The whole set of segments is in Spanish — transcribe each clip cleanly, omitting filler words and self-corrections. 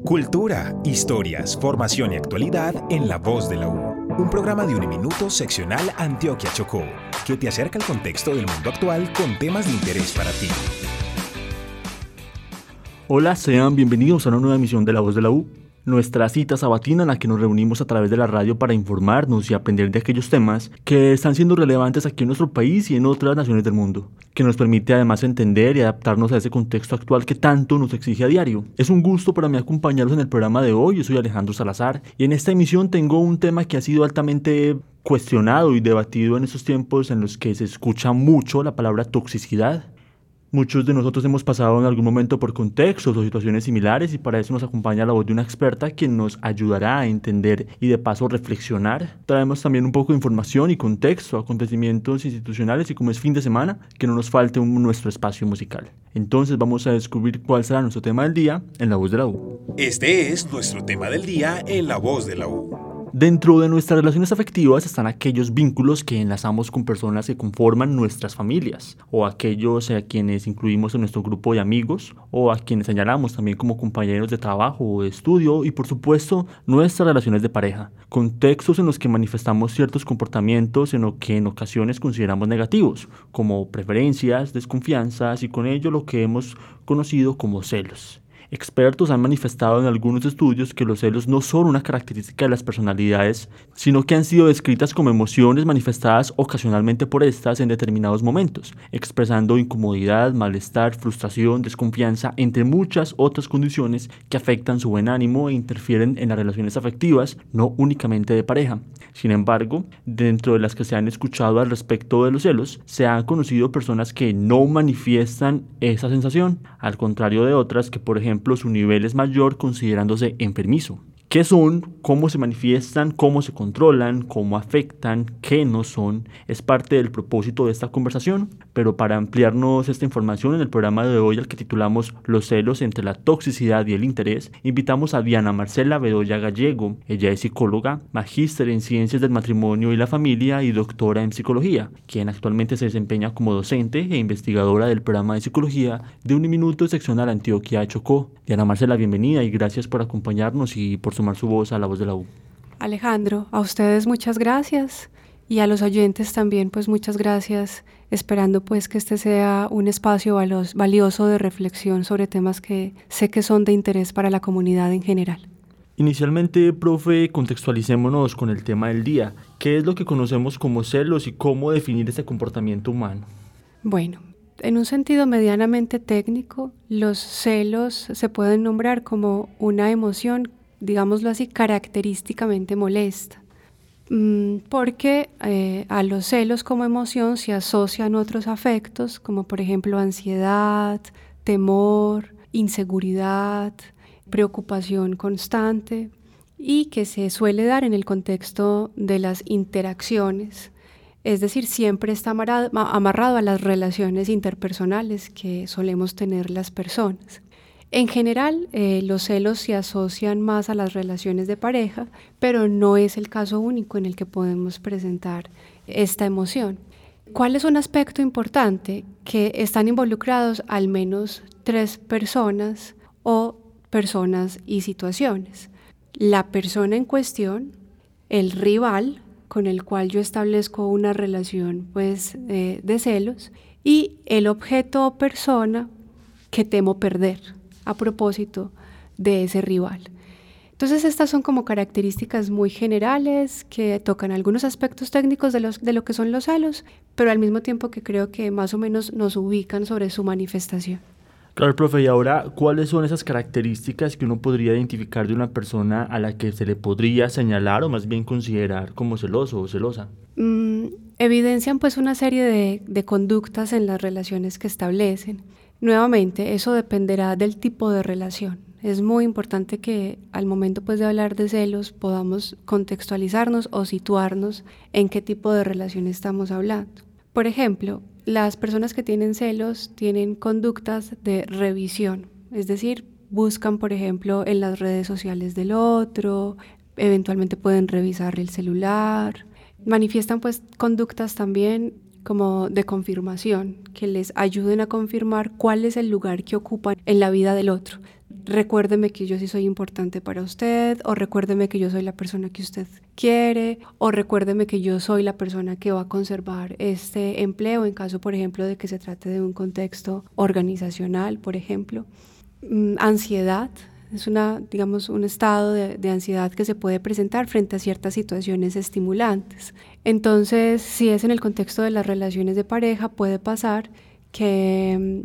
Cultura, historias, formación y actualidad en La Voz de la U. Un programa de Uniminuto seccional Antioquia Chocó, que te acerca al contexto del mundo actual con temas de interés para ti. Hola, sean bienvenidos a una nueva emisión de La Voz de la U, nuestra cita sabatina en la que nos reunimos a través de la radio para informarnos y aprender de aquellos temas que están siendo relevantes aquí en nuestro país y en otras naciones del mundo, que nos permite además entender y adaptarnos a ese contexto actual que tanto nos exige a diario. Es un gusto para mí acompañarlos en el programa de hoy. Yo soy Alejandro Salazar y en esta emisión tengo un tema que ha sido altamente cuestionado y debatido en estos tiempos en los que se escucha mucho la palabra toxicidad. Muchos de nosotros hemos pasado en algún momento por contextos o situaciones similares y para eso nos acompaña la voz de una experta quien nos ayudará a entender y de paso reflexionar. Traemos también un poco de información y contexto, acontecimientos institucionales y como es fin de semana, que no nos falte nuestro espacio musical. Entonces vamos a descubrir cuál será nuestro tema del día en La Voz de la U. Este es nuestro tema del día en La Voz de la U. Dentro de nuestras relaciones afectivas están aquellos vínculos que enlazamos con personas que conforman nuestras familias, o aquellos a quienes incluimos en nuestro grupo de amigos, o a quienes señalamos también como compañeros de trabajo o de estudio, y por supuesto nuestras relaciones de pareja, contextos en los que manifestamos ciertos comportamientos en lo que en ocasiones consideramos negativos, como preferencias, desconfianzas y con ello lo que hemos conocido como celos. Expertos han manifestado en algunos estudios que los celos no son una característica de las personalidades, sino que han sido descritas como emociones manifestadas ocasionalmente por estas en determinados momentos, expresando incomodidad, malestar, frustración, desconfianza, entre muchas otras condiciones que afectan su buen ánimo e interfieren en las relaciones afectivas, no únicamente de pareja. Sin embargo, dentro de las que se han escuchado al respecto de los celos, se han conocido personas que no manifiestan esa sensación, al contrario de otras que, por ejemplo, su nivel es mayor considerándose enfermizo. ¿Qué son? ¿Cómo se manifiestan? ¿Cómo se controlan? ¿Cómo afectan? ¿Qué no son? Es parte del propósito de esta conversación, pero para ampliarnos esta información en el programa de hoy al que titulamos Los celos entre la toxicidad y el interés, invitamos a Diana Marcela Bedoya Gallego. Ella es psicóloga, magíster en Ciencias del Matrimonio y la Familia y doctora en Psicología, quien actualmente se desempeña como docente e investigadora del programa de Psicología de Uniminuto seccional Antioquia Chocó. Diana Marcela, bienvenida y gracias por acompañarnos y por sumar su voz a La Voz de la U. Alejandro, a ustedes muchas gracias y a los oyentes también pues muchas gracias, esperando pues que este sea un espacio valioso de reflexión sobre temas que sé que son de interés para la comunidad en general. Inicialmente, profe, contextualicémonos con el tema del día. ¿Qué es lo que conocemos como celos y cómo definir este comportamiento humano? Bueno, en un sentido medianamente técnico, los celos se pueden nombrar como una emoción, digámoslo así, característicamente molesta, porque a los celos como emoción se asocian otros afectos, como por ejemplo ansiedad, temor, inseguridad, preocupación constante, y que se suele dar en el contexto de las interacciones. Es decir, siempre está amarrado a las relaciones interpersonales que solemos tener las personas. En general, los celos se asocian más a las relaciones de pareja, pero no es el caso único en el que podemos presentar esta emoción. ¿Cuál es un aspecto importante? Que están involucrados al menos 3 personas o personas y situaciones. La persona en cuestión, el rival, con el cual yo establezco una relación de celos, y el objeto o persona que temo perder a propósito de ese rival. Entonces estas son como características muy generales que tocan algunos aspectos técnicos de lo que son los celos, pero al mismo tiempo que creo que más o menos nos ubican sobre su manifestación. Claro, profe, y ahora, ¿cuáles son esas características que uno podría identificar de una persona a la que se le podría señalar o más bien considerar como celoso o celosa? Evidencian pues una serie de conductas en las relaciones que establecen. Nuevamente, eso dependerá del tipo de relación. Es muy importante que al momento pues de hablar de celos podamos contextualizarnos o situarnos en qué tipo de relación estamos hablando. Por ejemplo, las personas que tienen celos tienen conductas de revisión, es decir, buscan, por ejemplo, en las redes sociales del otro, eventualmente pueden revisar el celular, manifiestan pues conductas también como de confirmación, que les ayuden a confirmar cuál es el lugar que ocupan en la vida del otro. recuérdeme que yo sí soy importante para usted, o recuérdeme que yo soy la persona que usted quiere, o recuérdeme que yo soy la persona que va a conservar este empleo en caso, por ejemplo, de que se trate de un contexto organizacional, por ejemplo. Ansiedad. Es un estado de ansiedad que se puede presentar frente a ciertas situaciones estimulantes. Entonces, si es en el contexto de las relaciones de pareja, puede pasar que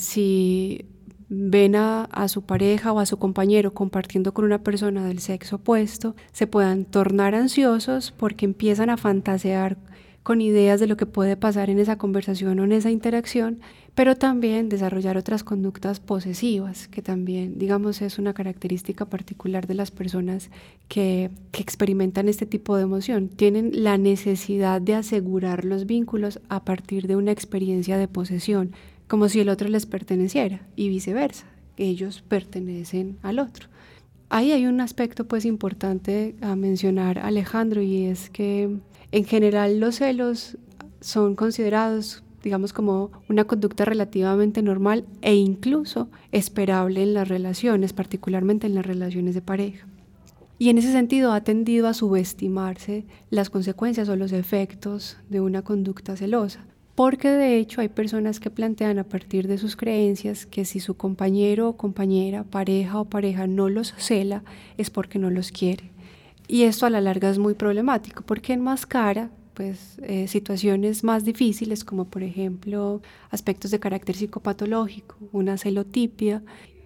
si ven a su pareja o a su compañero compartiendo con una persona del sexo opuesto, se puedan tornar ansiosos porque empiezan a fantasear con ideas de lo que puede pasar en esa conversación o en esa interacción, pero también desarrollar otras conductas posesivas, que también, digamos, es una característica particular de las personas que experimentan este tipo de emoción. Tienen la necesidad de asegurar los vínculos a partir de una experiencia de posesión, como si el otro les perteneciera y viceversa, ellos pertenecen al otro. Ahí hay un aspecto pues importante a mencionar, Alejandro, y es que en general los celos son considerados, digamos, como una conducta relativamente normal e incluso esperable en las relaciones, particularmente en las relaciones de pareja. Y en ese sentido ha tendido a subestimarse las consecuencias o los efectos de una conducta celosa, porque de hecho hay personas que plantean a partir de sus creencias que si su compañero o compañera, pareja o pareja no los cela es porque no los quiere. Y esto a la larga es muy problemático porque enmascara pues, situaciones más difíciles como por ejemplo aspectos de carácter psicopatológico, una celotipia,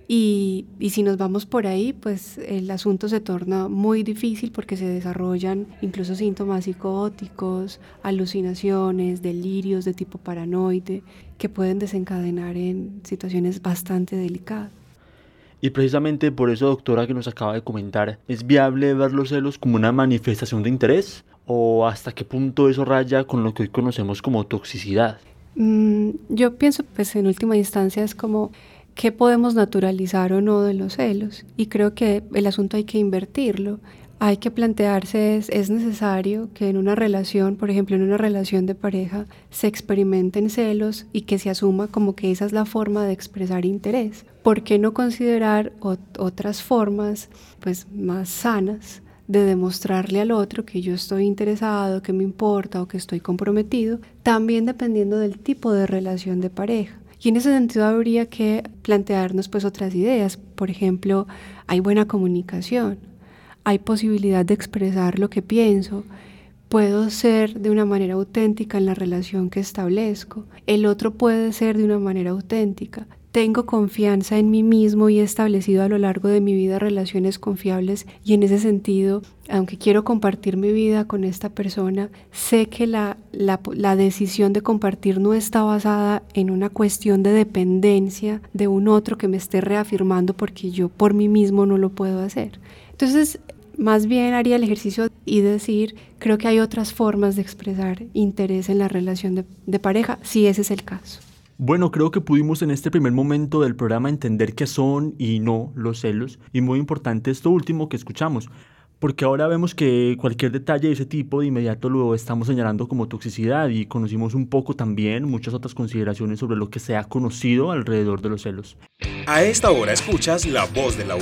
y si nos vamos por ahí pues el asunto se torna muy difícil porque se desarrollan incluso síntomas psicóticos, alucinaciones, delirios de tipo paranoide que pueden desencadenar en situaciones bastante delicadas. Y precisamente por eso, doctora, que nos acaba de comentar, ¿es viable ver los celos como una manifestación de interés? ¿O hasta qué punto eso raya con lo que hoy conocemos como toxicidad? Yo pienso, pues en última instancia es como qué podemos naturalizar o no de los celos. Y creo que el asunto hay que invertirlo. Hay que plantearse, es necesario que en una relación, por ejemplo, en una relación de pareja, se experimenten celos y que se asuma como que esa es la forma de expresar interés. ¿Por qué no considerar otras formas pues, más sanas de demostrarle al otro que yo estoy interesado, que me importa o que estoy comprometido, también dependiendo del tipo de relación de pareja? Y en ese sentido habría que plantearnos pues otras ideas. Por ejemplo, hay buena comunicación. Hay posibilidad de expresar lo que pienso, puedo ser de una manera auténtica en la relación que establezco, el otro puede ser de una manera auténtica, tengo confianza en mí mismo y he establecido a lo largo de mi vida relaciones confiables y en ese sentido, aunque quiero compartir mi vida con esta persona, sé que la decisión de compartir no está basada en una cuestión de dependencia de un otro que me esté reafirmando porque yo por mí mismo no lo puedo hacer. Entonces, más bien haría el ejercicio y decir, creo que hay otras formas de expresar interés en la relación de pareja, si ese es el caso. Bueno, creo que pudimos en este primer momento del programa entender qué son y no los celos, y muy importante esto último que escuchamos, porque ahora vemos que cualquier detalle de ese tipo de inmediato lo estamos señalando como toxicidad y conocimos un poco también muchas otras consideraciones sobre lo que se ha conocido alrededor de los celos. A esta hora escuchas La Voz de la U.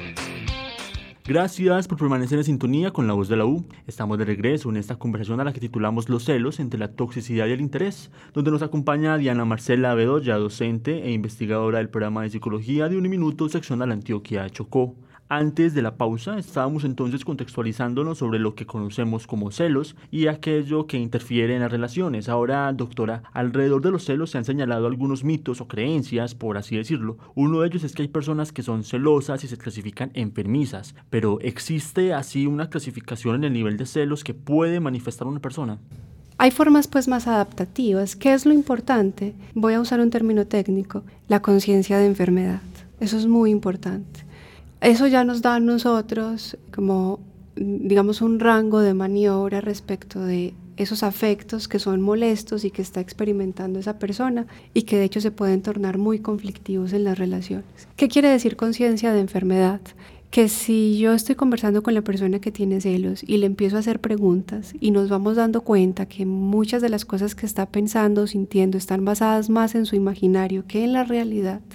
Gracias por permanecer en sintonía con La Voz de la U. Estamos de regreso en esta conversación a la que titulamos Los celos entre la toxicidad y el interés, donde nos acompaña Diana Marcela Bedoya, docente e investigadora del programa de psicología de Uniminuto seccional Antioquia Chocó. Antes de la pausa estábamos entonces contextualizándonos sobre lo que conocemos como celos y aquello que interfiere en las relaciones. Ahora, doctora, alrededor de los celos se han señalado algunos mitos o creencias, por así decirlo. Uno de ellos es que hay personas que son celosas y se clasifican enfermizas, pero ¿existe así una clasificación en el nivel de celos que puede manifestar una persona? Hay formas pues más adaptativas. ¿Qué es lo importante? Voy a usar un término técnico, la conciencia de enfermedad. Eso es muy importante. Eso ya nos da a nosotros como, digamos, un rango de maniobra respecto de esos afectos que son molestos y que está experimentando esa persona y que de hecho se pueden tornar muy conflictivos en las relaciones. ¿Qué quiere decir conciencia de enfermedad? Que si yo estoy conversando con la persona que tiene celos y le empiezo a hacer preguntas y nos vamos dando cuenta que muchas de las cosas que está pensando o sintiendo están basadas más en su imaginario que en la realidad,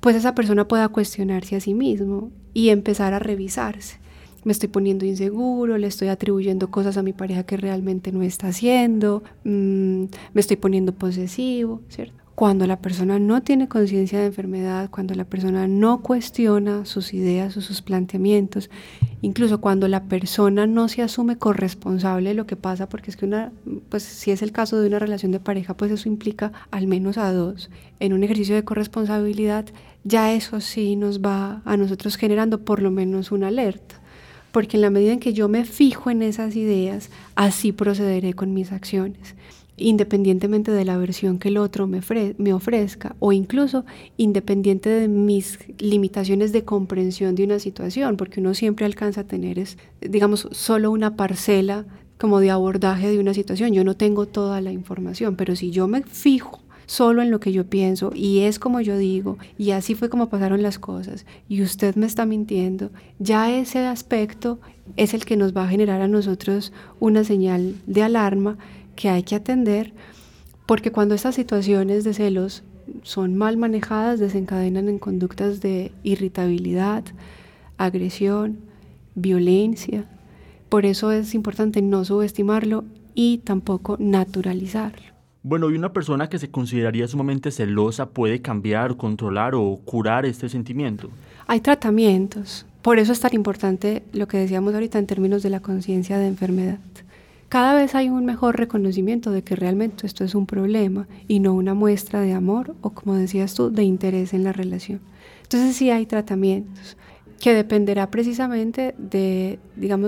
pues esa persona pueda cuestionarse a sí mismo y empezar a revisarse. Me estoy poniendo inseguro, le estoy atribuyendo cosas a mi pareja que realmente no está haciendo, me estoy poniendo posesivo, ¿cierto? Cuando la persona no tiene conciencia de enfermedad, cuando la persona no cuestiona sus ideas o sus planteamientos, incluso cuando la persona no se asume corresponsable de lo que pasa, porque es que pues si es el caso de una relación de pareja, pues eso implica al menos a dos en un ejercicio de corresponsabilidad, ya eso sí nos va a nosotros generando por lo menos una alerta. Porque en la medida en que yo me fijo en esas ideas, así procederé con mis acciones, independientemente de la versión que el otro me ofrezca, o incluso independiente de mis limitaciones de comprensión de una situación, porque uno siempre alcanza a tener, digamos, solo una parcela como de abordaje de una situación. Yo no tengo toda la información, pero si yo me fijo solo en lo que yo pienso y es como yo digo y así fue como pasaron las cosas y usted me está mintiendo, ya ese aspecto es el que nos va a generar a nosotros una señal de alarma que hay que atender, porque cuando estas situaciones de celos son mal manejadas desencadenan en conductas de irritabilidad, agresión, violencia. Por eso es importante no subestimarlo y tampoco naturalizarlo. Bueno, ¿y una persona que se consideraría sumamente celosa puede cambiar, controlar o curar este sentimiento? Hay tratamientos. Por eso es tan importante lo que decíamos ahorita en términos de la conciencia de enfermedad. Cada vez hay un mejor reconocimiento de que realmente esto es un problema y no una muestra de amor o, como decías tú, de interés en la relación. Entonces sí hay tratamientos que dependerá precisamente del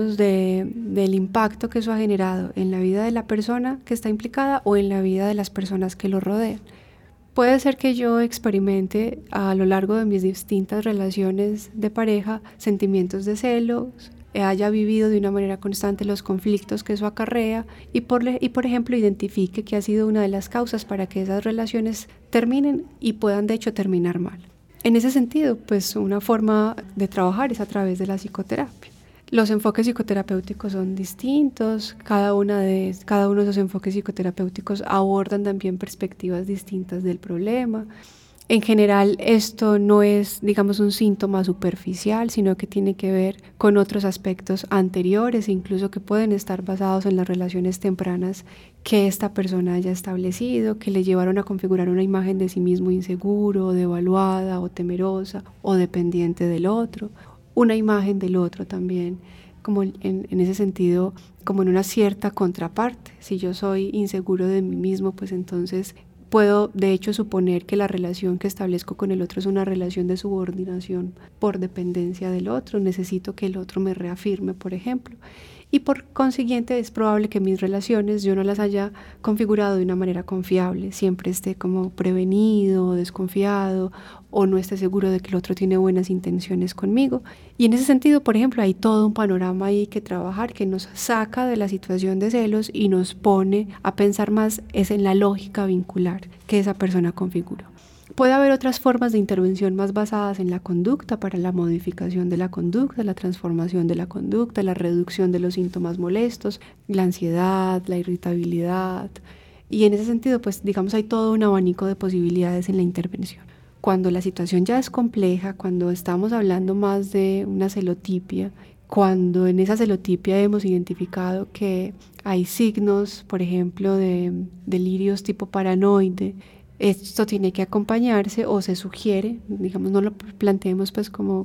impacto que eso ha generado en la vida de la persona que está implicada o en la vida de las personas que lo rodean. Puede ser que yo experimente a lo largo de mis distintas relaciones de pareja sentimientos de celos, haya vivido de una manera constante los conflictos que eso acarrea y por ejemplo identifique que ha sido una de las causas para que esas relaciones terminen y puedan de hecho terminar mal. En ese sentido, pues una forma de trabajar es a través de la psicoterapia. Los enfoques psicoterapéuticos son distintos, cada uno de esos enfoques psicoterapéuticos abordan también perspectivas distintas del problema. En general, esto no es, digamos, un síntoma superficial, sino que tiene que ver con otros aspectos anteriores, incluso que pueden estar basados en las relaciones tempranas que esta persona haya establecido, que le llevaron a configurar una imagen de sí mismo inseguro, devaluada o temerosa o dependiente del otro, una imagen del otro también, como en ese sentido, como en una cierta contraparte. Si yo soy inseguro de mí mismo, pues entonces puedo de hecho suponer que la relación que establezco con el otro es una relación de subordinación por dependencia del otro. Necesito que el otro me reafirme, por ejemplo. Y por consiguiente es probable que mis relaciones yo no las haya configurado de una manera confiable, siempre esté como prevenido, desconfiado o no esté seguro de que el otro tiene buenas intenciones conmigo. Y en ese sentido, por ejemplo, hay todo un panorama ahí que trabajar que nos saca de la situación de celos y nos pone a pensar más es en la lógica vincular que esa persona configuró. Puede haber otras formas de intervención más basadas en la conducta para la modificación de la conducta, la transformación de la conducta, la reducción de los síntomas molestos, la ansiedad, la irritabilidad. Y en ese sentido, pues digamos, hay todo un abanico de posibilidades en la intervención. Cuando la situación ya es compleja, cuando estamos hablando más de una celotipia, cuando en esa celotipia hemos identificado que hay signos, por ejemplo, de delirios tipo paranoide, esto tiene que acompañarse o se sugiere, digamos, no lo planteemos pues como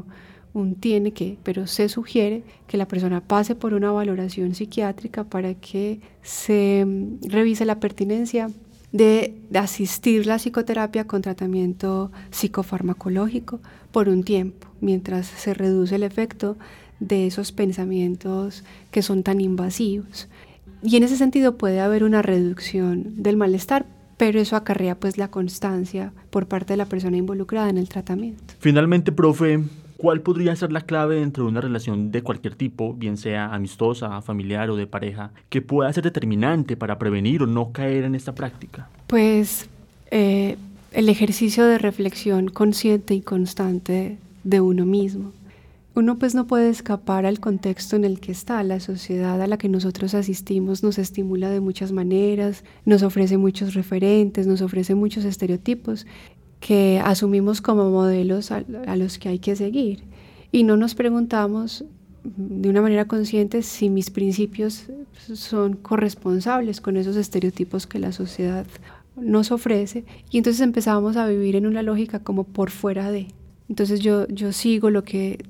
un tiene que, pero se sugiere que la persona pase por una valoración psiquiátrica para que se revise la pertinencia de asistir la psicoterapia con tratamiento psicofarmacológico por un tiempo, mientras se reduce el efecto de esos pensamientos que son tan invasivos. Y en ese sentido puede haber una reducción del malestar, pero eso acarrea pues la constancia por parte de la persona involucrada en el tratamiento. Finalmente, profe, ¿cuál podría ser la clave dentro de una relación de cualquier tipo, bien sea amistosa, familiar o de pareja, que pueda ser determinante para prevenir o no caer en esta práctica? Pues el ejercicio de reflexión consciente y constante de uno mismo. Uno pues no puede escapar al contexto en el que está. La sociedad a la que nosotros asistimos nos estimula de muchas maneras, nos ofrece muchos referentes, nos ofrece muchos estereotipos que asumimos como modelos a los que hay que seguir y no nos preguntamos de una manera consciente si mis principios son corresponsables con esos estereotipos que la sociedad nos ofrece, y entonces empezamos a vivir en una lógica como por fuera de. Entonces yo sigo lo que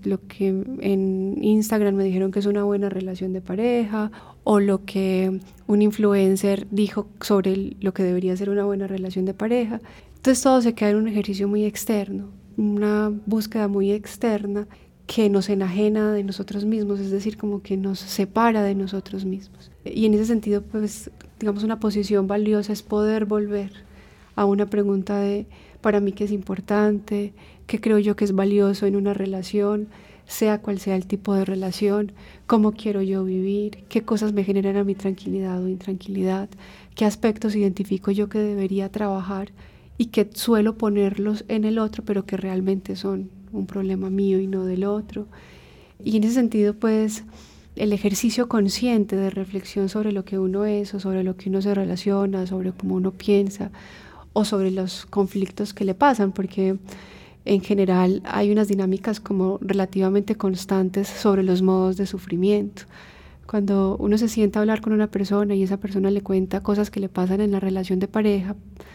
en Instagram me dijeron que es una buena relación de pareja, o lo que un influencer dijo sobre lo que debería ser una buena relación de pareja. Entonces todo se queda en un ejercicio muy externo, una búsqueda muy externa que nos enajena de nosotros mismos, es decir, como que nos separa de nosotros mismos. Y en ese sentido, pues, digamos, una posición valiosa es poder volver a una pregunta de, para mí, ¿qué es importante? ¿Qué creo yo que es valioso en una relación? Sea cual sea el tipo de relación, ¿cómo quiero yo vivir? ¿Qué cosas me generan a mi tranquilidad o intranquilidad? ¿Qué aspectos identifico yo que debería trabajar y que suelo ponerlos en el otro, pero que realmente son un problema mío y no del otro? Y en ese sentido, pues, el ejercicio consciente de reflexión sobre lo que uno es, o sobre lo que uno se relaciona, sobre cómo uno piensa, o sobre los conflictos que le pasan, porque en general hay unas dinámicas como relativamente constantes sobre los modos de sufrimiento. Cuando uno se sienta a hablar con una persona y esa persona le cuenta cosas que le pasan en la relación de pareja,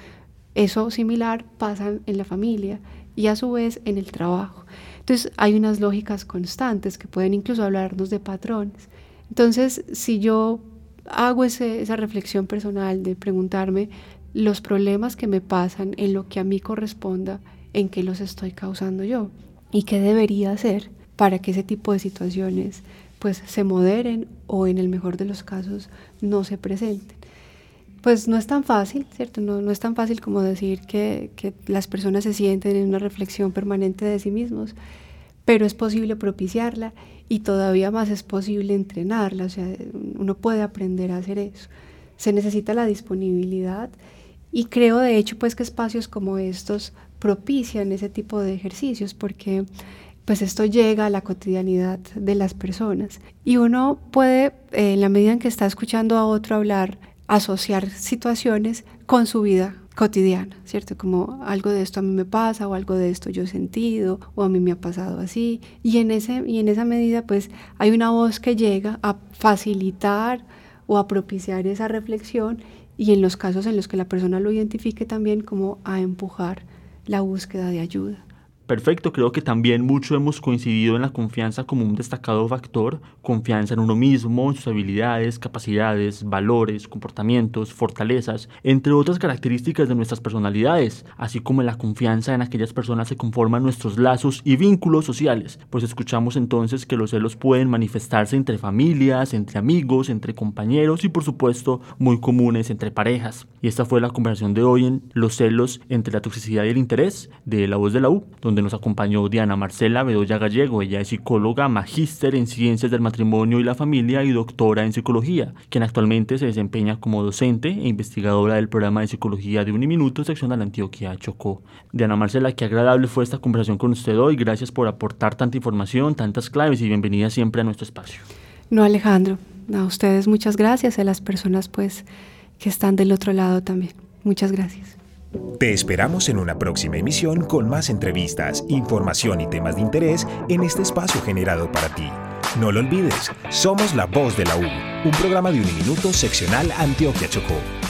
eso similar pasa en la familia y a su vez en el trabajo. Entonces hay unas lógicas constantes que pueden incluso hablarnos de patrones. Entonces, si yo hago esa reflexión personal de preguntarme los problemas que me pasan en lo que a mí corresponda, en qué los estoy causando yo y qué debería hacer para que ese tipo de situaciones pues se moderen o en el mejor de los casos no se presenten. Pues no es tan fácil, ¿cierto? No es tan fácil como decir que las personas se sienten en una reflexión permanente de sí mismos, pero es posible propiciarla y todavía más es posible entrenarla, o sea, uno puede aprender a hacer eso. Se necesita la disponibilidad y creo de hecho pues que espacios como estos propician ese tipo de ejercicios porque pues esto llega a la cotidianidad de las personas y uno puede, en la medida en que está escuchando a otro hablar, asociar situaciones con su vida cotidiana, ¿cierto? Como algo de esto a mí me pasa o algo de esto yo he sentido o a mí me ha pasado así y en esa medida pues hay una voz que llega a facilitar o a propiciar esa reflexión y en los casos en los que la persona lo identifique también como a empujar la búsqueda de ayuda. Perfecto, creo que también mucho hemos coincidido en la confianza como un destacado factor, confianza en uno mismo, en sus habilidades, capacidades, valores, comportamientos, fortalezas, entre otras características de nuestras personalidades, así como en la confianza en aquellas personas que conforman nuestros lazos y vínculos sociales, pues escuchamos entonces que los celos pueden manifestarse entre familias, entre amigos, entre compañeros y por supuesto muy comunes entre parejas. Y esta fue la conversación de hoy en Los celos entre la toxicidad y el interés de La Voz de la U, donde nos acompañó Diana Marcela Bedoya Gallego. Ella es psicóloga, magíster en Ciencias del Matrimonio y la Familia y doctora en Psicología, quien actualmente se desempeña como docente e investigadora del programa de Psicología de Uniminuto, seccional Antioquia Chocó. Diana Marcela, qué agradable fue esta conversación con usted hoy. Gracias por aportar tanta información, tantas claves y bienvenida siempre a nuestro espacio. No, Alejandro, a ustedes muchas gracias, a las personas pues que están del otro lado también. Muchas gracias. Te esperamos en una próxima emisión con más entrevistas, información y temas de interés en este espacio generado para ti. No lo olvides, somos La Voz de la U, un programa de Uniminuto seccional Antioquia Chocó.